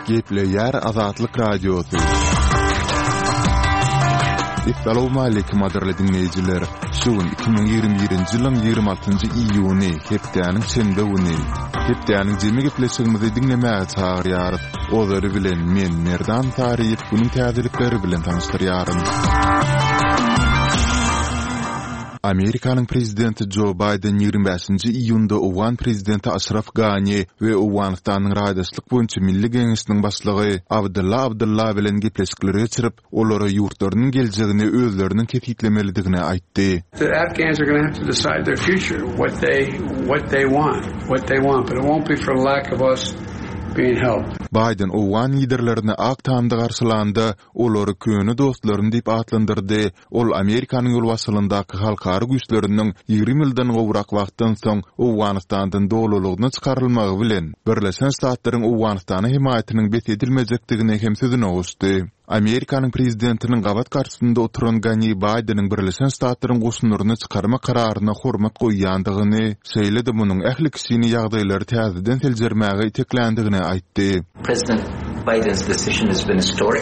Gepleyer Azatlyk Radiosu. Assalamu alaykum aderli dinleyijiler. Şuun 2021-nji ýylyň 26-njy iýuny hepdäniň şembe güni. Hepdäniň jemi gepleşigimizi dinlemäge çagyrýar. Olary bilen men Merdan Taryp bunyň täzelikleri bilen tanystyryarym. Amerikanyň prezidenti Joe Biden 25-nji iýunda Owan prezidenti Ashraf Ghani we Owganystanyň raýdaşlyk boýunça milli geňişiniň başlygy Abdullah bilen gepleşikleri geçirip, olary ýurtlarynyň geljegini özleriniň ketitlemelidigine aýtdy. The Afghans are going to have to decide their future, what they want, but it won't be for lack of us being helped. Biden Owan liderlerini ak tamda garşylandy, olary köni dostlaryny diýip atlandyrdy. Ol Amerikanyň ýolbaşçylyndaky halkary güýçleriniň 20 ýyldan gowrak wagtdan soň Owganystandan doglulygyny çykarylmagy bilen Birleşen Ştatlaryň Owganystany himayetiniň betedilmejekdigine hem sözüne goşdy. Amerikanyň prezidentiniň gabat karşysynda oturan Ghani Bidenin Birleşen Ştatlaryň goşunlaryny çykarma kararyna hormat goýýandygyny, şeýle-de munyň ähli kişini ýagdaýlary täzeden teljermäge iteklendigini aýtdy. President Biden's decision has been historic.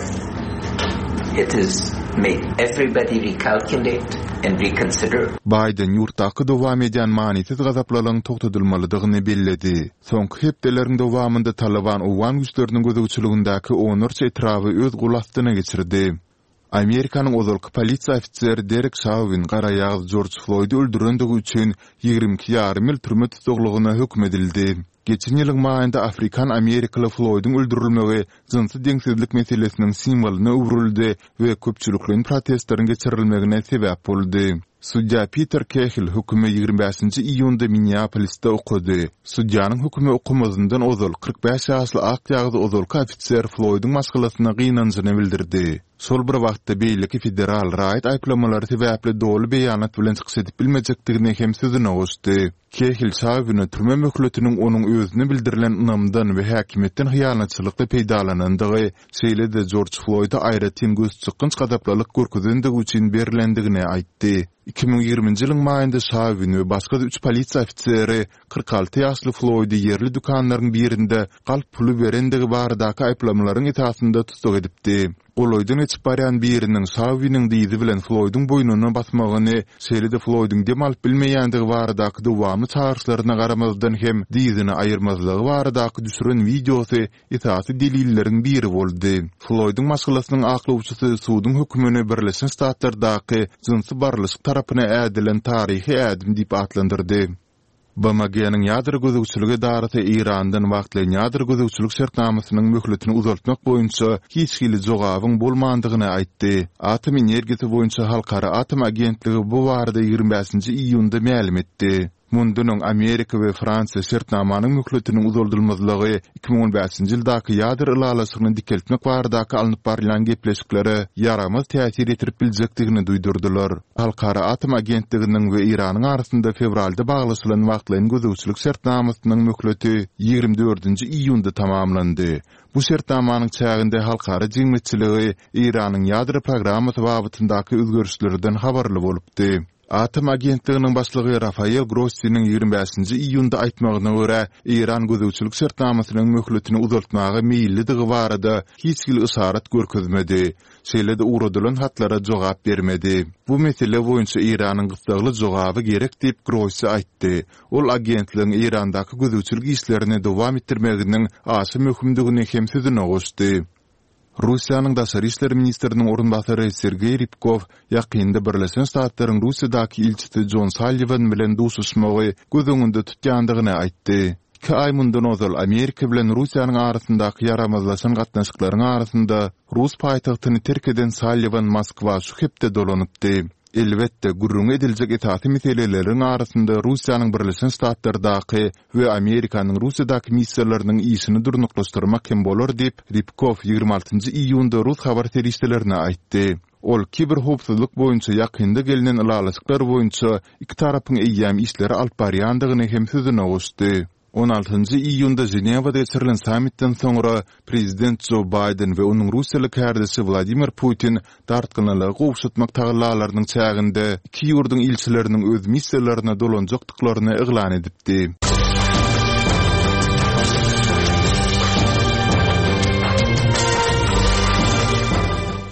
It has made everybody recalculate and reconsider. Biden ýurtdaky dowam edýän maniýet gazaplaryň togtadylmalydygyny belledi. Soňky hepdeleriň dowamynda Taliban Owan güýçleriniň gözegçiligindäki onurça etrafy öz gulastyna geçirdi. Amerikanyň ozalky polisiýa ofiseri Derek Chauvin garaýagy George Floyd'u öldürendigi üçin 22 ýarym ýyl türme tutuglygyna hökm edildi. Geçen ýylyň maýynda Afrikan Amerikaly Floyd'un öldürilmegi jinsy deňsizlik meselesiniň simwoluny uwruldy we köpçülikliň protestlaryň geçirilmegine sebäp boldy. Sudya Peter Cahill hükümü 25-nji iýunda Minneapolis'te okudy. Sudýanyň hükümü okumazyndan ozal 45 ýaşly ak ýagdy ozalky ofisier Floyd'un maskalasyna gynanjyny bildirdi. Sol bir wagtda beýleki federal raýat aýplamalary sebäpli dolu beýanat bilen çykyş edip bilmejekdigine hem sözüne goşdy. Cahill Chauvin türme möhletiniň onuň özüne bildirilen ynamdan we häkimetden hyýanatçylykda peýdalanandygy, şeýle-de George Floyd'a aýratyn göz çykynç gadaplalyk görkezendigi üçin berilendigine aýtdy. 2020-nji ýylyň maýynda Chauvin we başga 3 polisiýa ofiseri 46 ýaşly Floyd'y ýerli dukanlaryň birinde galp puly berendigi baradaky aýplamalaryň etasynda tutuk edipdi. Oloýdan geçip barýan biriniň Chauviniň diýdi bilen Floyd'un boýnuny basmagyny, şeýle-de Floyd'un dem alyp bilmeýändigi baradaky dowamly çağrışlaryna garamazdan hem diýdini aýyrmazlygy baradaky düşüren videosy etasy delilleriň biri boldy. Floyd'un maskalasynyň aklawçysy suwdyň hükmüni Birleşen Ştatlardaky jinsy barlyşyk tarapyna ädilen taryhy ädim diýip atlandyrdy. Bamaganyň ýadry gözegçiligi darata Irandan wagtly ýadry gözegçilik şertnamasynyň möhletini uzaltmak boýunça hiç hili jogabyň bolmandygyny aýtdy. Atom energiýasy boýunça halkara atom agentligi bu barada 25-nji iýunda ma'lum etdi. Mundunyň Amerika we Fransa şertnamanyň möhletiniň uzaldylmazlygy 2015-nji ýyldaky ýadry ilalasyny dikeltmek baradaky alınıp barýan gepleşikleri yaramaz täsir etip biljekdigini duýdurdylar. Halkara atom agentliginiň we Iranyň arasynda fevralda baglaşylan wagtlaryň gözegçilik şertnamasynyň möhleti 24-nji iýunda tamamlandy. Bu şertnamanyň çäginde halkara jeňmetçiligi Iranyň ýadry programmasy babatyndaky özgörüşlerden habarly bolupdy. Atom agentliginiň başlygy Rafael Grossi'niň 25-nji iýunda aýtmagyna görä, Iran gözegçilik şertnamasynyň möhletini uzaltmagy meýillidigi barada hiç bir işaret görkezmedi. Şeýle-de uradylan hatlara jogap bermedi. Bu mesele boýunça Iranyň gysdagly jogaby gerek diýip Grossi aýtdy. Ol agentligiň Irandaky gözegçilik işlerini dowam etdirmeginiň aşy möhümdigini hem sözüne goşdy. Russiýanyň daşary işler ministriniň orunbasary Sergey Rybkov ýakynda Birleşen Ştatlaryň Russiýadaky ilçisi John Sullivan bilen duşuşmagy göz öňünde tutýandygyny aýtdy. 2 aý mundan ozal Amerika bilen Russiýanyň arasyndaky yaramazlaşan gatnaşyklaryň arasynda Rus paýtagtyny terk eden Sullivan Moskwa şu hepde dolanypdy. Elbetde gurrun ediljek etaty meseleleriň arasynda Russiýanyň Birleşen Ştatlardaky we Amerikanyň Russiýadaky missiýalarynyň işini durnuklaşdyrmak hem bolar diýip Rybkov 26-njy iýunda Rus habar terişlerine aýtdy. Ol kiber howpsuzlyk boýunça ýakynda gelinen ilalaşyklar boýunça iki tarapyň eýýäm işleri alyp barýandygyny hem sözüne goşdy. 16-njy iýunda Ženewada geçirilen sammitden soňra Prezident Joe Biden we onuň Russiýalyk härdesi Vladimir Putin dartgynalygy gowşatmak taýlalarynyň çäginde iki ýurduň ilçileriniň öz missiýalaryna dolanjakdyklaryny eglan edipdi.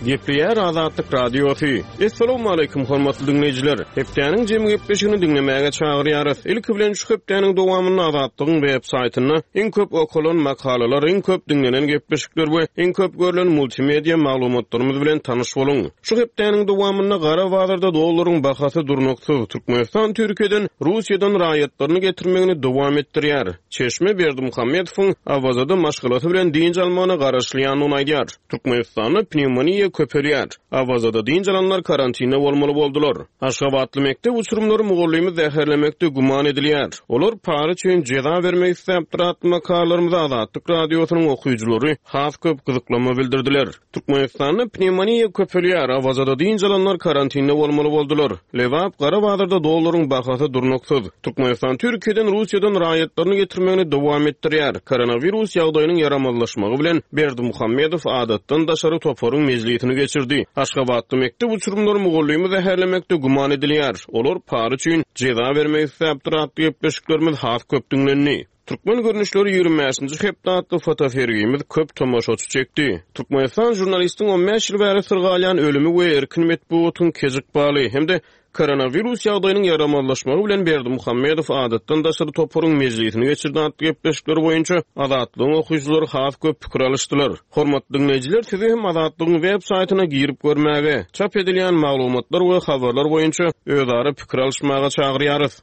Gepleýär Azatlyk Radiosu. Assalamu alaykum hormatly dinleyijiler. Hepdeniň jemi gepleşigini dinlemäge çagyrýarys. Ilki bilen şu hepdeniň dowamyny Azatlygyň web saýtyna iň köp okulan makalalar, iň köp dinlenen gepleşikler we iň köp görülen multimedia maglumatlarymyz bilen tanyş boluň. Şu hepdeniň dowamyny gara wagtda dollaryň bahasy durnokdy. Türkmenistan Türkiýeden, Russiýadan raýatlaryny getirmegini dowam etdirýär. Çeşme Berdimuhammedowyň awazada maşgulaty bilen diň almany garaşlýanyny aýdýar. Türkmenistany pneumoniýa köpelýär. Awazada diň alanlar karantina bolmaly boldular. Aşgabatly mektep uçurumlary mugallimy zäherlemekde guman edilýär. Olar pary üçin jeza bermek isläp durat makalarymyza Azatlyk Radiosynyň okuýjulary has köp gyzyklama bildirdiler. Türkmenistanyň pneumoniýa köpelýär. Awazada diň alanlar karantina bolmaly boldular. Lewap gara wagtda dollaryň bahasy durnoksyz. Türkmenistan Türkiýeden, Russiýadan raýatlaryny getirmegini dowam etdirýär. Koronavirus ýagdaýynyň yaramazlaşmagy bilen Berdimuhammedow adatdan daşary toparyň mezliyetini geçirdi. Aşgabatly mektep uçurumlary mugallimy zäherlemekde guman edilýär. Olar pary üçin jeza bermek isläp durat gepleşiklerimiz has köp dinlenni. Türkmen görnüşleri 20-nji hepdatly fotofergimiz köp tomoşaçy çekdi. Türkmenistan jurnalistiň 15 ýyl bäri sırgalýan ölümi we erkin metbuatyň kezik baly hemde koronavirus ýagdaýynyň yaramazlaşmagy bilen Berdimuhammedow adatdan daşary toparyň mezliyetini geçirdi atly gepleşikler boýunça Azatlygyň okuýjulary has köp pikir alýşdylar. Hormatly dinleyijiler, sizi hem Azatlygyň web saýtyna girip görmäge, çap edilýän maglumatlar we habarlar boýunça özara pikir alýşmaga çagyrýarys.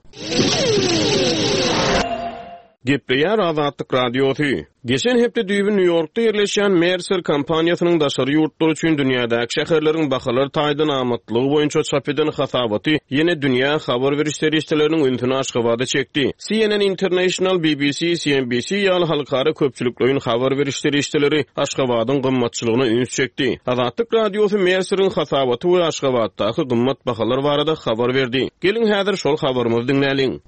Gepleýär Azatlyk Radiosu. Geçen hepde düýbün New York'ta ýerleşýän Mercer kompaniýasynyň daşary ýurtlar üçin dünýädäki şäherleriň bahalar taýdan amatlygy boýunça çap eden hasabaty ýene dünýä habar berişleri işleriniň öňüne aşgabada çekdi. CNN International, BBC, CNBC ýaly halkara köpçüliklerin habar berişleri işleri Aşgabatyň gymmatçylygyna üns çekdi. Azatlyk Radiosu Mercer'iň hasabaty we Aşgabatdaky gymmat bahalar barada habar berdi. Gelin häzir şol habarymyzy dinläliň.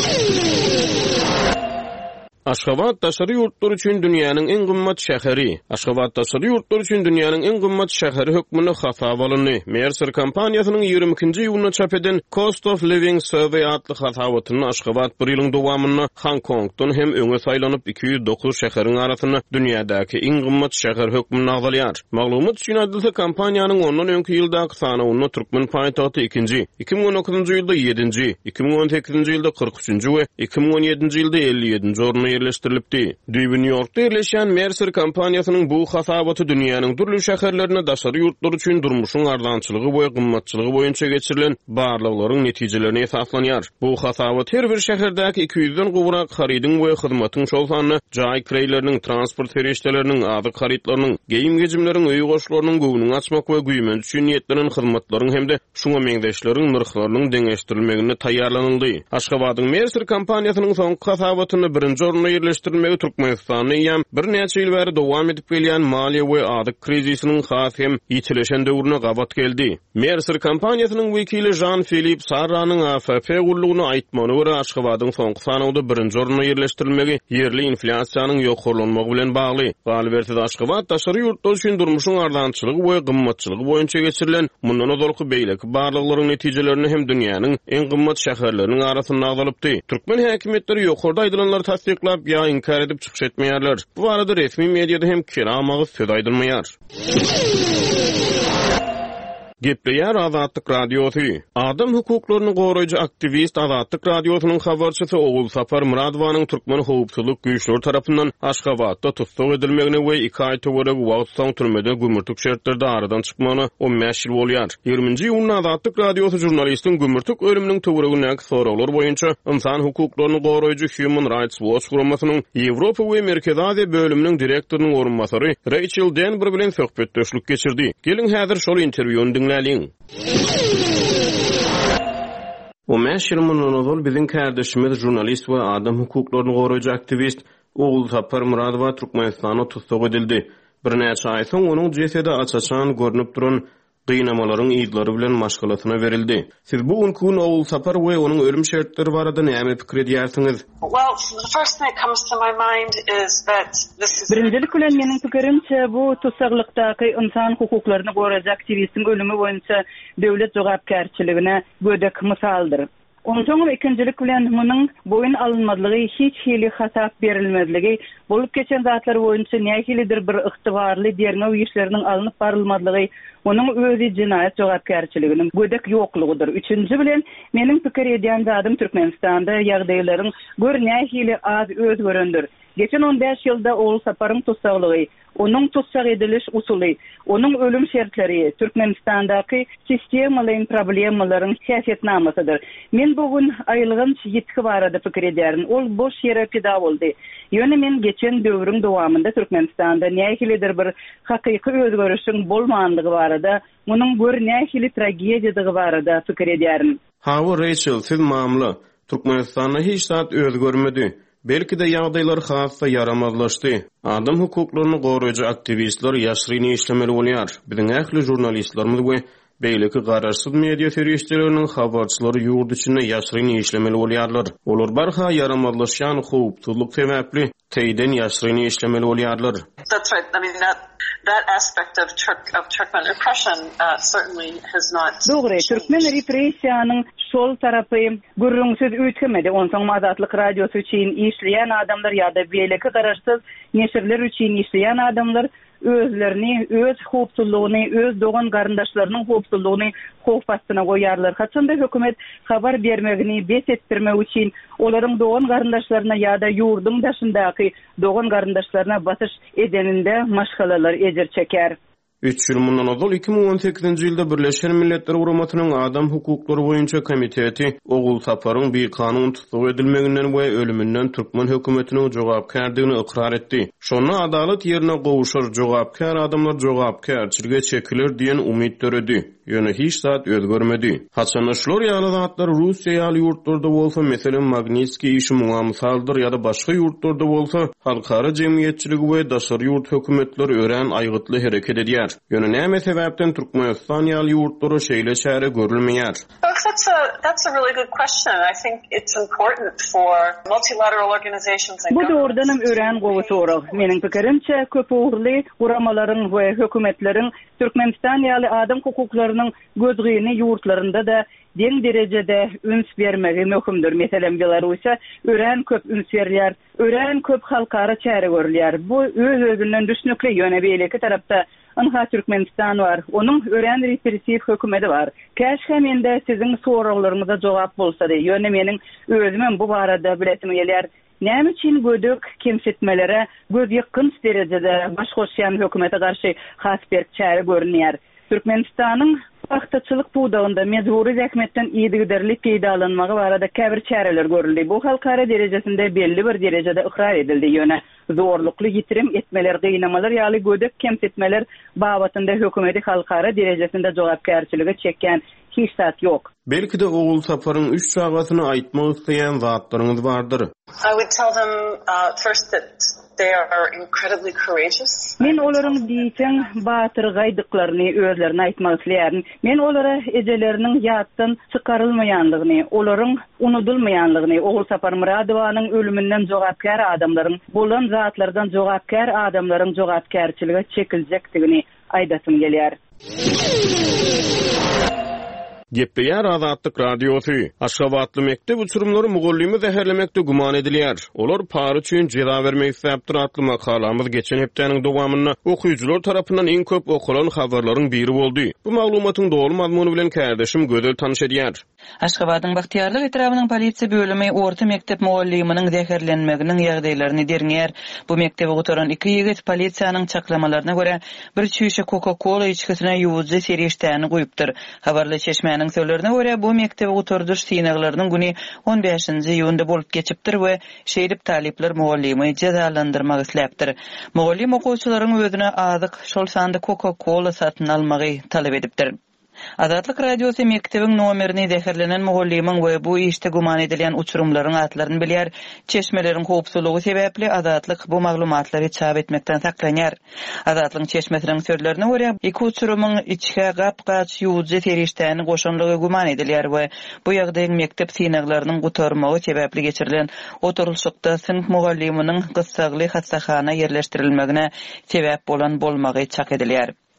Aşgabat daşary ýurtlar üçin dünýäniň iň gymmat şäheri. Aşgabat daşary ýurtlar üçin dünýäniň iň gymmat şäheri hökmüne hasap alındy. Mercer kompaniýasynyň 22-nji ýylyna çap eden Cost of Living Survey adly hasabatyny Aşgabat bir ýylyň dowamyny Hong Kongdan hem öňe saýlanyp 209 şäheriň arasyna dünýädäki iň gymmat şäher hökmüne agdalýar. Maglumat üçin adylsa kompaniýanyň ondan öňki ýyldaky sanawyny Türkmen paýtagty 2-nji, 2019-njy ýylda 7-nji, 2018-nji ýylda 43-nji we 2017-nji ýylda 57-nji orna yerleştirilipdi. Düýbün New York'ta yerleşen Mercer kompaniýasynyň bu hasabaty dünýäniň turly şäherlerine daşary ýurtlar üçin durmuşyň ardançylygy we gymmatçylygy boýunça geçirilen barlyklaryň netijelerini esaslanýar. Bu hasabat her bir şäherdäki 200-den gowrak harydyň we hyzmatyň şol sanyny, jaý kireýleriniň, transport ferişdeleriniň, adyk harytlarynyň, geyim gejimleriň, öýü goşlarynyň göwüni açmak we güýmen üçin niýetlenen hyzmatlaryň hemde şuňa meňdeşleriň nyrklarynyň deňeşdirilmegine taýýarlanyldy. Aşgabatyň Mercer kompaniýasynyň soňky hasabatyny birinji yerleştirilmegi Türkmenistanyň ýam bir neçe ýyl bäri dowam edip gelýän maliýe we adyk krizisiniň has hem ýitileşen döwrüne gabat geldi. Mercer kompaniýasynyň wekili Jean-Philippe Sarranyň AFP gullugyny aýtmagyna görä Aşgabatyň soňky sanawda birinji oruna yerleştirilmegi ýerli inflasiýanyň ýoklanmagy bilen bagly. Galberti Aşgabat daşary ýurtlar üçin durmuşyň ardançylygy we gymmatçylygy boýunça geçirilen mundan ozalky beýleki barlyklaryň netijelerini hem dünýäniň en gymmat şäherleriniň arasyna agdalypdy. Türkmen häkimetleri ýokarda aýdylanlar tasdiklap ya inkar edip çıkış etmeýärler. Bu arada resmi mediada hem kiramagy söz aýdylmaýar. Gepleýär Azatlyk Radiosu. Adam hukuklaryny goraýjy aktivist Azatlyk Radiosynyň habarçysy Ogul Sapar Muradowanyň türkmen howpsuzlyk güýçleri tarapyndan Aşgabatda tutsak edilmegine we 2 aý töwereg wagt soň türmede gümürtük şertlerde aradan çykmagyna 15 ýyl bolýar. 20-nji ýylyna Azatlyk Radiosu jurnalistiň gümürtük ölüminiň töweregine soraglar boýunça insan hukuklaryny goraýjy Human Rights Watch guramasynyň Ýewropa we Merkez Aziýa bölüminiň direktorynyň orunmasary Rachel Denber bilen söhbetdeşlik geçirdi. Gelin häzir şol interwýuny O meşhurmun ozul biziň kardeşimiz jurnalist we adam hukuklaryny goraýjy aktivist Ogul Sapar Muradova Türkmenistana tutsak edildi. Bir näçe aý soň onuň jesedi açaçan görnüp duran gynamalaryň ýyllary bilen maşgalatyna berildi. Siz bu gün Ogul Sapar we onuň ölüm şertleri barada näme pikir edýärsiňiz? Well, the first thing that comes to my mind is that this is... Birinjilik bilen meniň pikirimçe bu tutsaklıkdaky insan hukuklaryny goraýjy aktivistin ölümi boýunça döwlet jogapkärçiligine gödek misaldyr. Ondan ikincilik bilen munyň boyun alınmadlygy, hiç hili hasap berilmezligi, bolup geçen zatlar boýunça nähilidir bir ygtybarly derňe işleriniň alınıp barylmadlygy, onuň özi jinayet jogapkärçiliginiň gödek ýoklugydyr. Üçüncü bilen meniň pikir edýän zadym Türkmenistanda ýagdaýlaryň gör nähili az özgörendir. Geçen 15 ýylda oğul saparyň tutsaglygy, onuň tutsak ediliş usuly, onuň ölüm şertleri Türkmenistandaky sistemalyň problemalaryň häsiýetnamasydyr. Men bugün aýlygyn ýetki barada pikir edýärin. Ol boş ýere pida boldy. Ýöne men geçen döwrüň dowamında Türkmenistanda nähilidir bir hakyky özgörüşiň bolmandygy barada, munyň gör nähili tragediýadygy barada pikir edýärin. Hawa Rachel, siz mamly Türkmenistanda hiç zat özgörmedi. Belki de ýagdaýlar hassa yaramazlaşdy. Adam hukuklaryny goraýjy aktivistler ýaşryny işlemeli bolýar. Biziň ähli jurnalistlerimiz we beýleki garaşsyz media ferişdeleriniň habarçylary ýurt içinde ýaşryny işlemeli bolýarlar. Olar barha yaramazlaşýan hukukçylyk sebäpli teýden ýaşryny işlemeli bolýarlar. That's right. I mean, that aspect of Turkmen repression certainly has not. Dogry, Türkmen repressiýanyň şol tarapy gürrüňsiz ötmedi. Onsoň Azatlyk Radiosy üçin işleýän adamlar ýa-da beýleki garaşsyz neşirler üçin işleýän adamlar özlerini, öz hukukçylygyny, öz dogan garyndaşlarynyň hukukçylygyny hof astyna goýarlar. Haçanda hökümet habar bermegini bes etdirmek üçin olaryň dogan garyndaşlaryna ýa-da ýurdun daşyndaky dogan garyndaşlaryna basyş edeninde maşgalalar ejir çeker. 3 ýyl mundan ozal 2018-nji ýylda Birleşen Milletler Guramatynyň Adam hukuklary boýunça komiteti oğul saparyň bir kanun tutsak edilmeginden we ölümünden Türkmen hökümetiniň jogapkärdigini ikrar etdi. Şonu adalet ýerine gowuşar jogapkär adamlar jogapkärçiligi çekilir diýen umyt döredi. Ýöne hiç zat özgörmedi. Haçanyşlar ýaly zatlar Russiýa ýaly ýurtlarda bolsa, meselem Magnitski işi muňa misaldyr ýa-da başga ýurtlarda bolsa, halkara jemgyýetçiligi we daşary ýurt hökümetler ören aýgytly hereket edýär. Ýöne näme sebäpden Türkmenistan ýaly ýurtlary şeýle şäre görülmeýär? That's a really good question. I think it's important for multilateral organizations and bu doğrudanam ören gowy sorak. Meniň pikirimçe köp uğurly uramalaryň we hökümetleriň Türkmenistan ýaly adam hukuklarynyň gözgüni ýurtlarynda da deň derejede üns bermegi möhümdür. Meselem Belarusiýa ören köp üns berýär, ören köp halkara çäre görülýär. Bu öz-özünden düşnükli ýöne beýleki tarapda Anha Türkmenistan var. Onun ören repressiv hökümeti var. Käşke mende sizin soraklaryňyza jogap bolsady. Ýöne meniň özümem bu barada biletim gelýär. Näme üçin gödük kemsitmelere göz ýakyn derejede baş goşýan hökümete garşy hasberk çäre görünýär. Türkmenistanyň wagtçylyk buğdağında mecburi zähmetden ýygyderli peýdalanmagy barada käbir çäreler görüldi. Bu halkara derejesinde belli bir derejede ikrar edildi. Ýöne zorlukly ýitirim etmeler, gynamalar ýaly gödük kemsitmeler babatynda hökümeti halkara derejesinde jogapkärçiligi çekýän hiç zat ýok. Belki de oğul saparyň 3 çagatyny aýtmak isleýän zatlaryňyz bardyr. I would tell them first that they are incredibly courageous. Men olaryň diýsen batyr gaýdyklaryny özlerine aýtmak isleýärin. Men olara ejeleriniň ýatdan çykarylmaýanlygyny, olaryň unudulmaýanlygyny, oğul Sapar Muradowanyň ölümünden jogapkär adamlaryň, bolan zatlardan jogapkär adamlaryň jogapkärçiligi çekiljekdigini aýdasym gelýär. Gepleýär Azatlyk Radiosy. Aşgabatly mektep uçurumlary mugallimy zäherlemekde guman edilýär. Olar pary üçin jeda bermek isläpdir atly makalamyz geçen hepdeniň dowamynda okuýjylar tarapyndan iň köp okulan habarlaryň biri boldy. Bu maglumatyň dogry mazmuny bilen kärdeşim gözel tanyş edýär. Aşgabatyň Bagtyarlyk etrabynyň polisiýa bölümi orta mektep mugalliminiň zäherlenmeginiň ýagdaýlaryny derňär. Bu mektebe oturan 2 ýigit polisiýanyň çaklamalaryna görä bir şüşe Coca-Cola içkisine ýuwuzy serýeştäni goýupdyr. Habarly çeşme söýlerine görä bu mektebe oturduş synaglarynyň güni 15-nji ýylda bolup geçipdir we şeýdip talipler mugallimy cezalandyrmak isläpdir. Mugallim okuwçylaryň özüne azyk şol sanda Coca-Cola satyn almagy talap edipdir. Azatlyk Radiosy mektebiň nomerini zäherlenen mugallimiň we bu işte guman edilen uçurumlaryň atlaryny bilýär. Çeşmeleriň howpsuzlygy sebäpli Azatlyk bu maglumatlary çap etmekden saklanýar. Azatlyň çeşmesiniň söýlerine görä, iki uçurumyň içke gapgaç ýuwuzy teriştäni goşanlygy guman edilýär we bu ýagdaýyň mektep synaglarynyň gutarmagy sebäpli geçirilen oturulşykda sınıf mugalliminiň gyssagly hassahana ýerleşdirilmegine sebäp bolan bolmagy çak edilýär.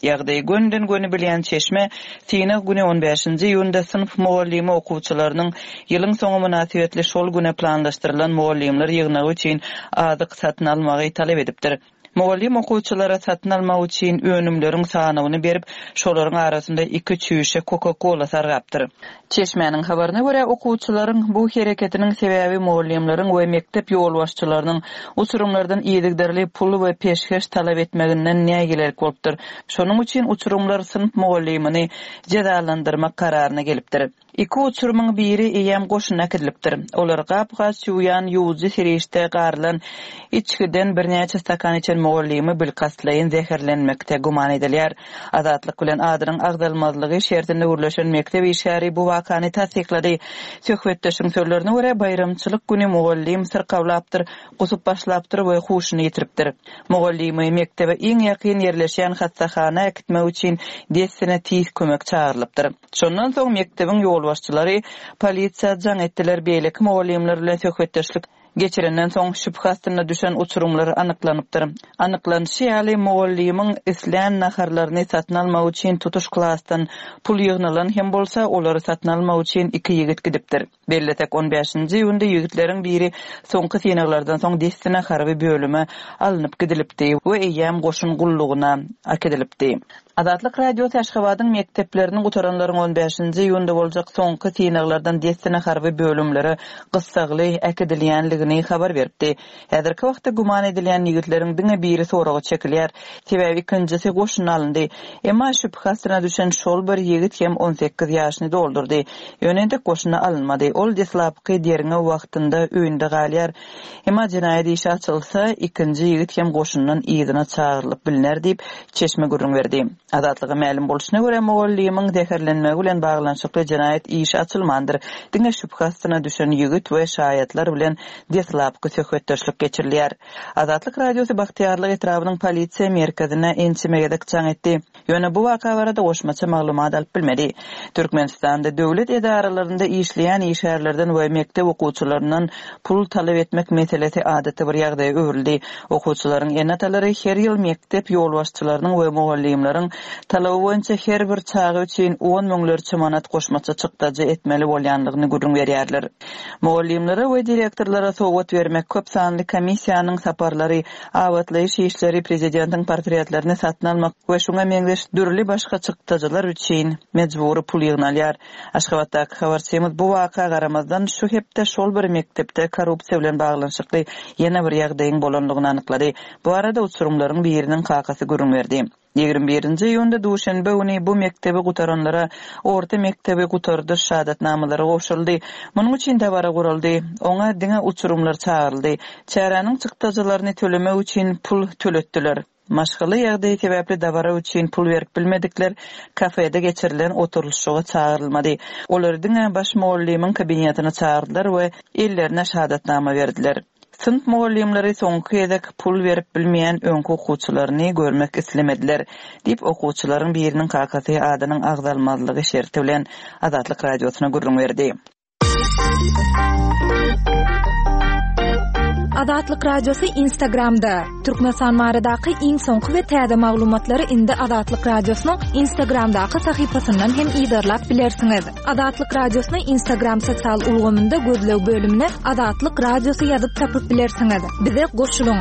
Ýagdaý günden güni bilýän Çeşme Tiýne güni 15-nji ýylda sınıf muallimi okuwçylarynyň ýylyň soňy münasibetli şol güne planlaşdyrylan muallimler ýygynagy üçin adyk satyn almagy talap edipdir. Muallim okuwçylara satyn almak üçin önümleriň sanawyny berip, şolaryň arasynda 2 çüýşe Coca-Cola sargapdyr. Çeşmenin habaryna görä okuwçylaryň bu hereketiniň sebebi muallimleriň we mektep ýolbaşçylarynyň uçurumlardan ýedigderli pul we peşkeş talap etmeginden nägeler bolupdyr. Şonuň üçin uçurumlar sınıf muallimini cezalandyrmak kararyna gelipdir. İki uçurumyň biri eýem goşuna kirilipdir. Olar gapga suýan ýuwjy serişde garlan içgiden birnäçe stakan içen muallimi bilkaslyň zäherlenmekde guman edilýär. Azatlyk bilen adynyň agdalmazlygy şertinde urlaşan mekdep işäri bu wakany tasdiklady. Söhbetdeşiň sözlerine görä bayramçylyk güni muallim sirkawlapdyr, gusup başlapdyr we huşuny ýitiripdir. Muallimi mektebe iň ýakyn ýerleşen hassahana gitmek üçin dessine tiz kömek çağırlypdyr. Şondan soň mektebiň ýolbaşçylary polisiýa jaň etdiler, beýleki muallimler bilen söhbetdeşlik geçirenden soň şüphe astyna düşen uçurumlar anyklanypdyr. Anyklanyşy ýaly muallimiň isleýän naharlaryny satyn almak üçin tutuş klasdan pul ýygnalan hem bolsa olary satyn almak üçin 2 ýigit gidipdir. Belletek 15-nji ýylda ýigitleriň biri soňky sinaglardan soň destine harby bölüme alınıp gidilipdi we eýem goşun gullugyna akedilipdi. Azatlyk radio Taşgabatyň mekteplerini gutaranlaryň 15-nji ýylda boljak soňky sinaglardan destine harby bölümleri gyssaly akedilýänligini habar berdi. Häzirki wagtda guman edilýän ýigitleriň diňe biri soragy çekilýär. Sebebi ikincisi goşun alındy. Emma şüphasyna düşen şol bir ýigit hem 18 ýaşyny doldurdy. Ýönende goşuna alınmady. Ol deslapky derine wagtynda öýünde galýar. Emma jinaýat işi açylsa ikinji ýigit hem goşundan ýygyna çağırlyp biliner diýip Çeşme gurrun berdi. Azatlygy ma'lum boluşyna görä muallimiň zäherlenmegi bilen baglanşykly jinaýat işi açylmandyr. Diňe şüphasyna düşen ýigit we şaýatlar bilen deslapky söhbetdeşlik geçirilýär. Azatlyk radiosu Bagtyarlyk etrabynyň polisiýa merkezine ençimegedek çaň etdi. Ýöne bu waka barada goşmaça maglumat alyp bilmedi. Türkmenistanda döwlet edaralarynda işleýän işgärlerden we mektep okuwçylarynyň pul talap etmek meselesi adety bir ýagdaýa öwrüldi. Okuwçylaryň enatalary her ýyl mektep ýolbaşçylarynyň we muallimleriň talaby boýunça her bir çagy üçin 10 miňlerçe manat goşmaça çykdaja etmeli bolýanlygyny gurrun berýärler. Muallimlere we direktorlara sowgat bermek köp sanly komissiýanyň saparlary, awatlaýyş işleri, prezidentiň portretlerini satyn almak we şuňa meňzeş dürli başga çykdajalar üçin mejburi pul ýygnalýar. Aşgabatdaky habarçymyz bu waka garamazdan şu hepde şol bir mektepde korrupsiýa bilen baglanşykly ýene bir ýagdaýyň bolanlygyny anyklady. Bu arada uçurumlaryň biriniň kakasy gurrun berdi. 21-nji ýylda duşanbe güni bu mektebi gutaranlara orta mektebi gutardy şahadatnamalary goşuldy. Munyň üçin dabara guruldy. Oňa diňe uçurumlar çağıryldy. Çäranyň çykdajalaryny tölemek üçin pul töletdiler. Maşgaly ýagdaý sebäpli dabara üçin pul berip bilmedikler, kafede geçirilen oturulşyga çağırylmady. Olar diňe baş muallimiň kabinetine çağırdylar we ellerine şahadatnama berdiler. Sınıf muallimleri soňky ýerek pul berip bilmeýän öňkü okuwçylaryny görmek islemediler diýip okuwçylaryň biriniň kakasy adynyň agdalmazlygy şerti bilen Azatlyk radiosyna gurrun berdi. Azatlyk radiosu Instagramda. Türkmenistan baradaky iň soňky we täze maglumatlary indi Azatlyk radiosynyň Instagramdaky sahypasyndan hem ýydarlap bilersiňiz. Azatlyk radiosynyň Instagram sosial ulgamynda gözleg bölümine Azatlyk radiosu ýazyp tapyp bilersiňiz. Bize goşulyň.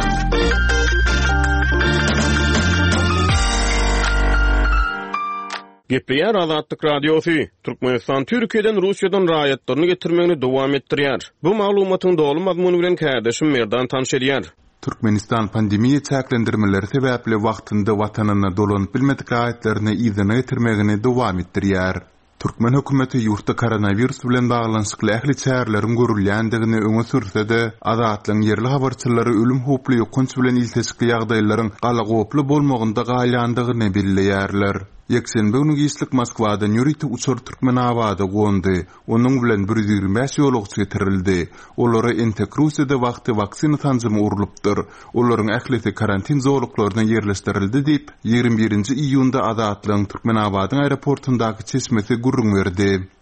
Gepleýär Azatlyk radiosu. Türkmenistan Türkiýeden Russiýadan raýatlaryny getirmegini dowam etdirýär. Bu maglumatyň dolu mazmuny bilen kädeşim Merdan tanşedýär. Türkmenistan pandemiýa çäklendirmeleri sebäpli wagtynda watanyna dolanyp bilmedik raýatlaryny ýygyna getirmegini dowam etdirýär. Türkmen hökümeti ýurtda koronavirus bilen baglanşykly ähli çärelerin görülýändigini öňe sürse-de, Azatlyň ýerli habarçylary ölüm hoply ýokunç bilen iltesikli ýagdaýlaryň galagoply bolmagynda galýandygyny bilýärler. Yeksenbe günü giýislik Moskwadan ýüriti uçur Türkmenabada gondy. Onuň bilen 125 ýolagçy getirildi. Olary Entekrusiýada wagty vaksina tanjymy urulypdyr. Olaryň ählisi karantin zorluklaryna ýerleşdirildi diýip 21-nji iýunda Azatlyň Türkmenabadyň aeroportundaky çeşmesi gurrun berdi.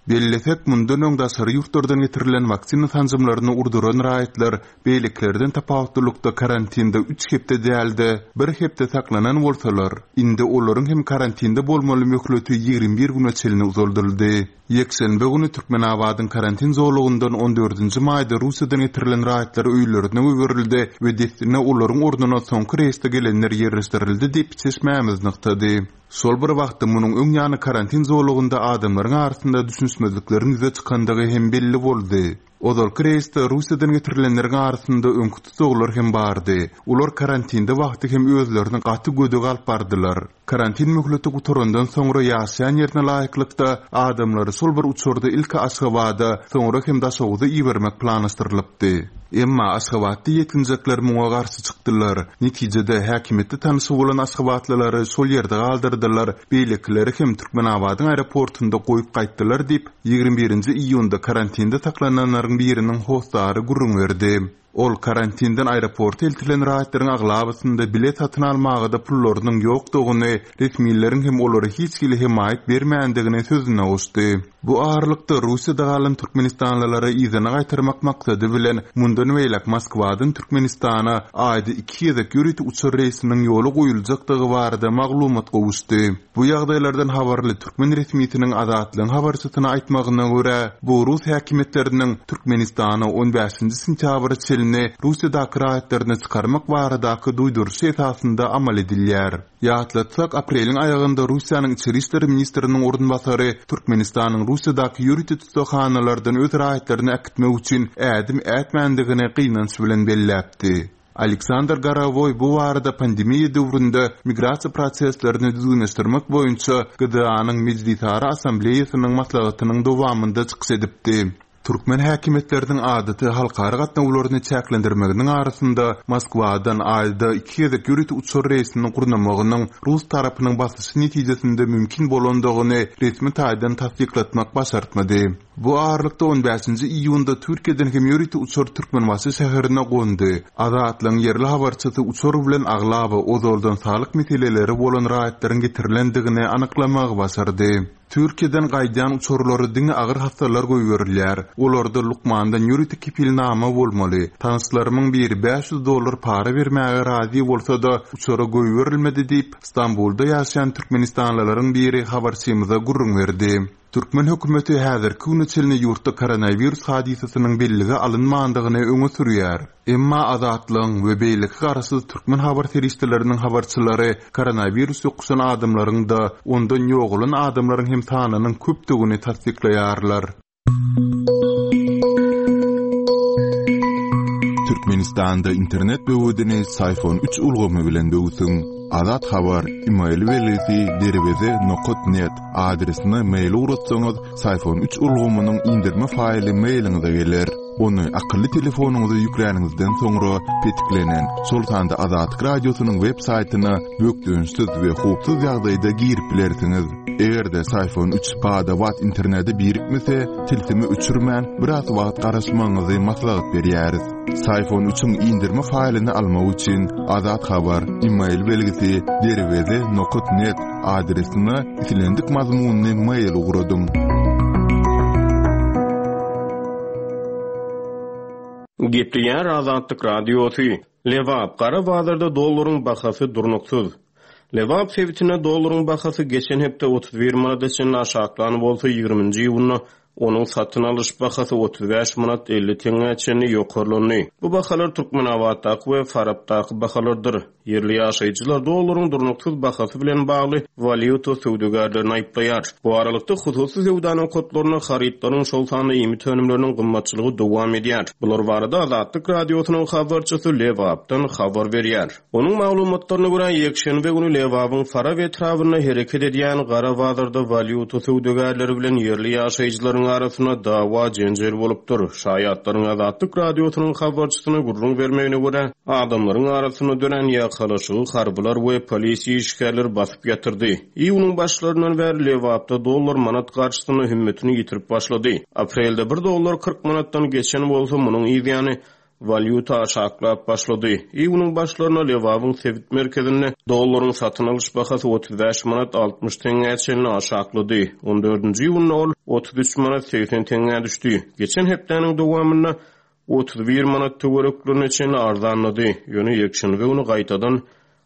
Belletek mundan öňde sarı ýurtlardan getirilen vaksina tanzymlaryny urduran raýatlar beýliklerden tapawutlukda karantinde 3 hepde däldi, 1 hepde saklanan bolsalar, indi olaryň hem karantinde bolmaly möhleti 21 güne çeline uzuldyryldy. Yeksenbe günü Türkmenabadyň karantin zorlugundan 14-nji maýda Russiýadan getirilen raýatlar öýlerine öýberildi we destine olaryň ordunyna soňky reýsde gelenler ýerleşdirildi diýip çeşmämiz nykdy. Sol bir wagtda munyň öň ýany karantin zorlugunda adamlaryň arasynda düşünsmezliklerin ýüze çykandygy hem belli boldy. Odal kreýste Russiýadan getirilenleriň arasynda öňkü tutuglar hem bardy. Ular karantinde wagty hem özlerini gaty gödeg alyp bardylar. Karantin möhleti guturandan soňra ýaşaýan ýerine laýyklykda adamlary sol bir uçurda ilk Aşgabatda, soňra hem Daşowda iýermek planlaşdyrylypdy. Emma Aşgabatda ýetinjekler muňa garşy çykdylar. Netijede häkimetde tanysy bolan Aşgabatlylary sol ýerde galdyrdylar. Beýlekleri hem Türkmenabadyň aeroportunda goýup gaýtdylar diýip 21-nji iýunda karantinde saklananlaryň biriniň hostary gurrun berdi. Ol karantinden aeroporta eltilen raýatlaryň aglabysynda bilet satyn almagda pullarynyň ýokdugyny, resmiýetlerin hem olary hiç kile himayet bermäändigini sözüne goşdy. Bu ağırlykda Russiýada galan Türkmenistanlylary ýyzyna gaýtarmak maksady bilen mundan beýlek Moskwadan Türkmenistana aýda 2 ýezek ýürüti uçur reýsiniň ýoly goýuljakdygy barada maglumat gowuşdy. Bu ýagdaýlardan habarly Türkmen resmiýetiniň Azatlyň habarçysyna aýtmagyna görä, bu Rus häkimetleriniň Türkmenistana 15-nji sentýabr Russiýadaky raýatlaryny çykarmak baradaky duýduruş esasynda amal edilýär. Ýatlatsak, apreliň aýagynda Russiýanyň içeri işleri ministriniň orunbasary Türkmenistanyň Russiýadaky ýürüti tutuşanylardan öz raýatlaryny äkitmek üçin ädim ätmändigini gynanç bilen belläpdi. Aleksandr Garavoy bu arada pandemiýa döwründe migrasiýa proseslerini düzgünleşdirmek boýunça GDA-nyň Meclisara Assambleýasynyň maslahatynyň dowamynda çykyş edipdi. Türkmen häkimetleriniň adaty halkara gatnawlaryny çäklendirmeginiň arasynda Moskwadan aýda 2 ýezek ýürüti uçur reýsiniň gurnamagynyň Rus tarapynyň basyşy netijesinde mümkin bolandygyny resmi taýdan tasdiklatmak başartmady. Bu ağırlykda 15-nji iýunda Türkiýeden hem ýürüti uçur Türkmenbaşy şäherine gondy. Azatlyň ýerli habarçysy uçur bilen aglaba ozoldan salyk meseleleri bolan raýatlaryň getirilendigini anyklamagy başardy. Türkiýeden gaýdan uçurlary diňe agyr hastalar goýberilýär. Olarda Lukmandan ýürüti kepilnama bolmaly. Tanyslarymyň biri $500 para bermäge razy bolsa da uçura goýberilmedi diýip Istanbulda ýaşaýan Türkmenistanlylaryň biri habarçymyza gurrun berdi. Türkmen hökümeti häzirki güni çelini ýurtda koronavirus hadisasynyň belligi alynmandygyny öňe sürýär. Emma Azatlyň we beýleki garşy Türkmen habar teristleriniň habarçylary koronavirus ýokuşan adamlaryň da ondan ýogulan adamlaryň hem sanynyň köpdigini tasdiklaýarlar. Türkmenistanda internet böwedini iPhone 3 ulgamy bilen döwsün. Azat habar email welisi derweze.net adresine mail uratsaňyz iPhone 3 ulgamynyň indirme faýly mailiňize geler. Onu akıllı telefonuňyza ýükleningizden soňra petiklenen Sultanda Azat radiosynyň web saýtyna bökdünsiz we hupsuz ýagdaýda girip bilersiňiz. Egerde iPhone 3 bada wat interneti birikmese, tilsimi öçürmän biraz wagt garaşmaňyzy maslahat berýäris. iPhone 3-üň indirme faýlyny almak üçin Azat habar email belgisi derweze.net adresine isilendik mazmunny mail uguradym. Gepleýär Azatlyk radiosy. Lewap gara bazarda dollaryň bahasy durnuksuz. Lewap sebitine dollaryň bahasy geçen hepde 31 manatdan aşağı bolsa 20-nji ýylyna onun satyn alyş bahasy 35 manat 50 teňe ýokarlandy. Bu bahalar Türkmenabatdaky we Farabdaky bahalardyr. Yerli ýaşaýjylar dollaryň durnuksuz bahasy bilen bagly valyuta söwdegarlaryny aýplaýar. Bu aralykda hususy sowdanyň kodlaryny haritlaryň şol sany ýemy tönümleriniň gymmatçylygy dowam edýär. Bular barada Azatlyk radiosynyň habarçysy Lewapdan habar berýär. Onuň maglumatlaryna görä ýekşenbe güni Lewapyň Fara we etrawyna hereket edýän gara bazarda valyuta söwdegarlary bilen yerli ýaşaýjylaryň arasynda dawa jenjer bolupdyr. Şaýatlaryň Azatlyk radiosynyň habarçysyna gurrun bermegine görä adamlaryň arasyna dönen ýakalaşygy harbylar we polisiýa işgärler basyp ýatyrdy. Iýunyň başlaryndan bäri Lewapda dollar manat garşysyna hümmetini ýitirip başlady. Aprelde $1 40 manatdan geçen bolsa munyň ýygyny valyuta aşaklap başladı. Iýunyň başlaryna Lewabyň Sevit merkezinde dollaryň satyn alyş bahasy 35 manat 60 teňe çenli aşaklady. 14-nji ýylyň ol 33 manat 80 teňe düşdi. Geçen hepdeniň dowamynda 31 manat töwereklerine çenli arzanlady. Ýöne ýekşin we ony gaýtadan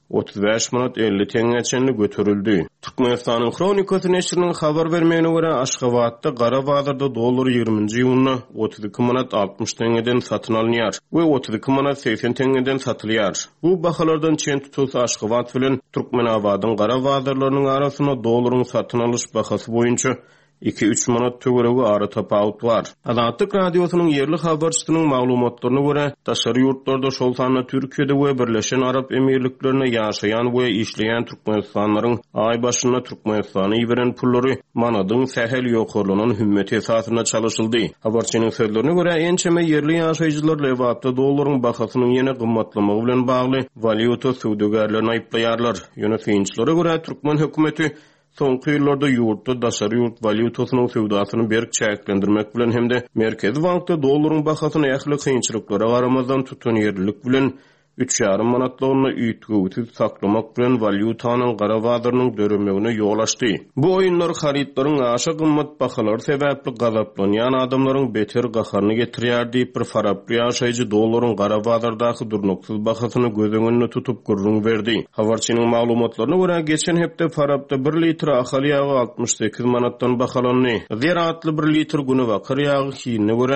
35 manat 50 teňe çenli götürüldi. Türkmenistanyň Kronikasy neşriniň habar bermegine görä Aşgabatda Gara bazarda dollar 20-nji ýylyna 32 manat 60 teňeden satyn alınýar we 32 manat 80 teňeden satylýar. Bu bahalardan çen tutulsa Aşgabat bilen Türkmenabadyň Gara bazarlarynyň arasyna dollaryň satyn alyş bahasy boýunça 2-3 manat töweregi ara tapawut bar. Azatlyk radiosynyň yerli habarçysynyň maglumatlaryna görä, daşary ýurtlarda şol sanly Türkiýede we Birleşen Arap Emirliklerine ýaşaýan we işleýän türkmenistanylaryň ay başyna Türkmenistany beren pullary manadyň sähel ýokurlygynyň hümmet esasyna çalışyldy. Habarçynyň sözlerine görä, ençeme yerli ýaşaýjylar Lewapda dollaryň bahasynyň ýene gymmatlamagy bilen bagly valyuta söwdegerlerini aýplaýarlar. Ýöne fiýinçilere görä, Türkmen hökümeti soňky ýyllarda ýurtda daşary ýurt valyutasynyň söwdasyny berk çäklendirmek bilen hemde Merkezi bankda dollaryň bahasyny ähli kynçylyklara garamazdan tutan ýerlik bilen 3,5 manatlaryny üýtgüwsiz saklamak bilen valyutanyň gara bazarynyň döremegine ýol açdy. Bu oýunlar haritlaryň aşa gymmat bahalary sebäpli gazaplanýan adamlaryň beter gaharyny getirýär diýip bir faraply ýaşaýjy dollaryň gara bazardaky durnuksyz bahasyny göz öňünde tutup gurrun berdi. Habarçynyň maglumatlaryna görä, geçen hepde Farabda 1 litr ahal ýagy 68 manatdan bahalandy. Ziraatly 1 litr güni bakır ýagy hiline görä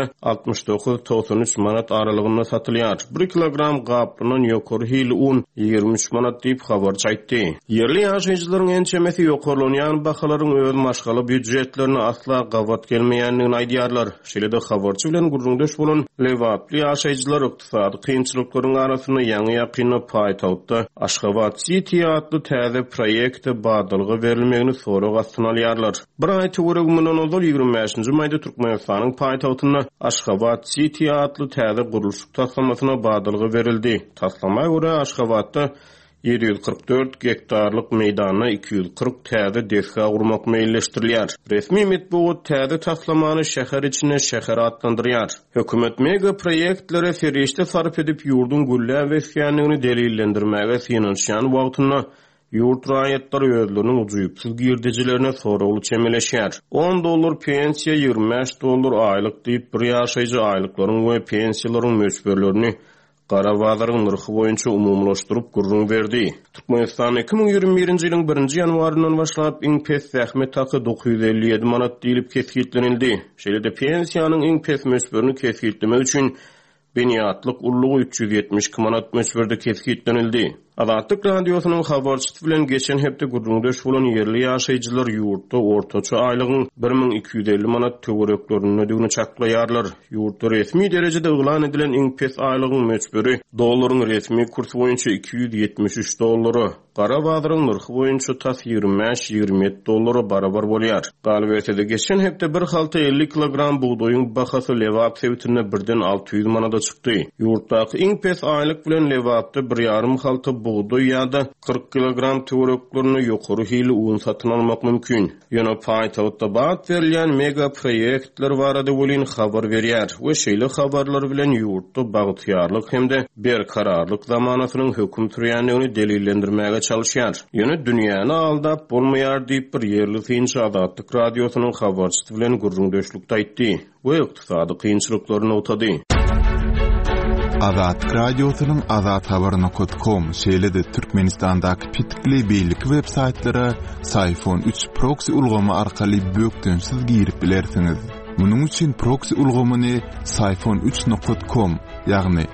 69-93 manat aralygynda satylýar. 1 kilogram gaplynyň ýokary hili un 23 manat diýip habarçy aýtdy. Yerli ýaşaýjylaryň ençemesi ýokarlanýan bahalaryň öz maşgaly büdjetlerini asla gawat gelmeýändigini aýdýarlar. Şeýle-de habarçy bilen gurrundaş bolan Lewaply ýaşaýjylar ykdysady kynçylyklaryň arasyna ýaňy ýakyny paýtawtda Aşgabat City adly täze proýekte badalga berilmegini sorak astyna alýarlar. Bir aý töweregiminden ozal 25-nji maýda Türkmenistanyň paýtawtyna Aşgabat City adly täze guruluş taslamasyna badalga berildi. Taslamaya göre Aşgabatda 744 hektarlyk meýdana 240 täze deska gurmak meýilleşdirilýär. Resmi metbuat täze taslamany şäher içine şäher adlandyrýar. Hökümet mega proýektlere ferişde sarf edip ýurdun güllä we sýanlygyny delillendirmäge synanýan wagtyna ýurt raýatlary özleriniň ujuýupsyz girdijilerine soragly çemeleşýär. $10 pensiýa, $25 aýlyk diýip bir ýaşaýjy aýlyklaryň we pensiýalaryň möçberlerini Gara bazaryň nyrhy boýunça umumlaşdyryp gurrun berdi. Türkmenistan 2021-nji ýylyň 1-nji ýanwaryndan başlap iň pes zähmet haky 957 manat diýilip kesgitlenildi. Şeýle-de pensiýanyň iň pes möçberini kesgitlemek üçin beniýatlyk ullugy 372 manat möçberde kesgitlenildi. Azatlyk radiosynyň habarçysy bilen geçen hepde gurrundaş bolan yerli ýaşaýjylar ýurtda ortaça aýlygyň 1250 manat töwereklerini ödegini çaklaýarlar. Ýurtda resmi derejede ýylan edilen iň pes aýlygyň möçberi dollaryň resmi kursy boýunça $273, gara bazaryň nyrhy boýunça tas $25-27 barabar bolýar. Galibetede geçen hepde bir halta 50 kilogram buğdoýyň bahasy Lewap Sevitine birden 600 manada çykdy. Ýurtdaky iň pes aýlyk bilen Lewapda 1,5 halta buğdoy ýa-da 40 kilogram töwereklerini ýokary hili un satyn almak mümkin. Ýöne paýtawtda bat berilýän mega proýektler barada bolyn habar berýär we şeýle habarlar bilen ýurtda bagtyarlyk hemde berkararlyk zamanasynyň höküm sürýändigini delillendirmäge çalışýar. Ýöne dünýäni aldap bolmaýar diýip bir yerli fiýinçi Azatlyk radiosynyň habarçysy bilen gurrundaşlykda aýtdy we ykdysady kynçylyklaryny utady. Azat radiosynyň azathabaryny.com şeýle-de Türkmenistandaky pitkili beýlik websaytlara Sayfon 3 proxy ulgamy arkaly bökdünsiz girip bilersiňiz. Munuň üçin proxy ulgamyny sayfon3.com ýagny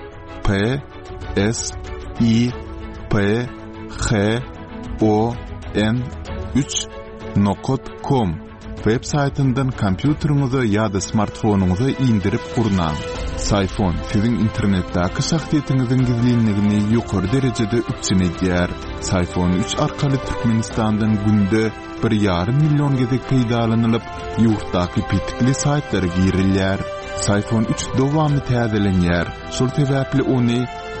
sayfon3.com websaytyndan kompýuteriňize ýa-da smartfonuňyza indirip gurnaň. Sayfon siziň internetdäki şahsiýetiňiziň gizlinligini ýokary derejede üçinedýär. Sayfon 3 arkaly Türkmenistandan günde 1,5 milyon gezek peýdalanylyp, ýurtdaky pitkili saytlara girilýär. Sayfon 3 dowamy täzelenýär. Şol sebäpli ony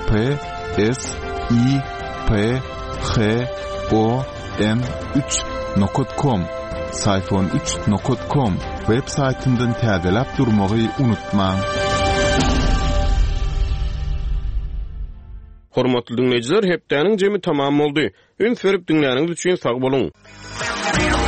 sayfon3.com sayfon3.com websaytyndan täzelep durmagy unutmaň. Hormatly dinleyijiler, hepdeniň jemi tamam boldy. Üns berip dinläniňiz üçin sag boluň.